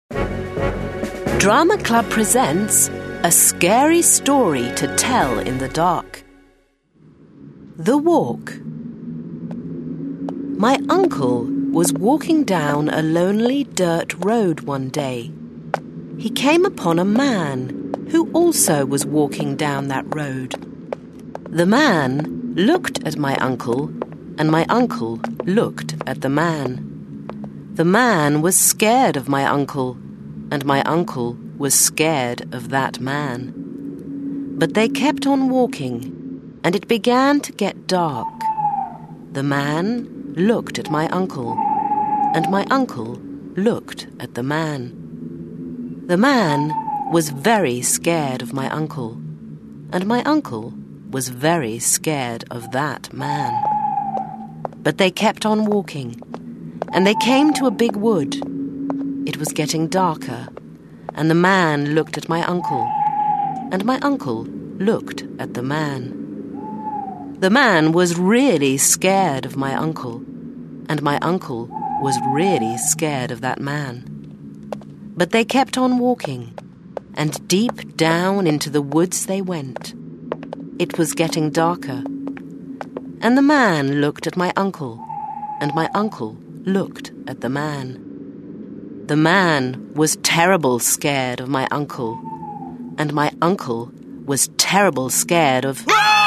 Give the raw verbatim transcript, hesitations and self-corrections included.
Drama Club presents a scary story to tell in the dark. The Walk. My uncle was walking down a lonely dirt road one day. He came upon a man who also was walking down that road. The man looked at my uncle, and my uncle looked at the man. The man was scared of my uncle, and my uncle was scared of that man. But they kept on walking, and it began to get dark. The man looked at my uncle, and my uncle looked at the man. The man was very scared of my uncle, and my uncle was very scared of that man. But they kept on walking, and they came to a big wood. It was getting darker, and the man looked at my uncle, and my uncle looked at the man. The man was really scared of my uncle, and my uncle was really scared of that man. But they kept on walking, and deep down into the woods they went. It was getting darker, and the man looked at my uncle, and my uncle looked at the man. The man was terrible scared of my uncle, and my uncle was terrible scared of...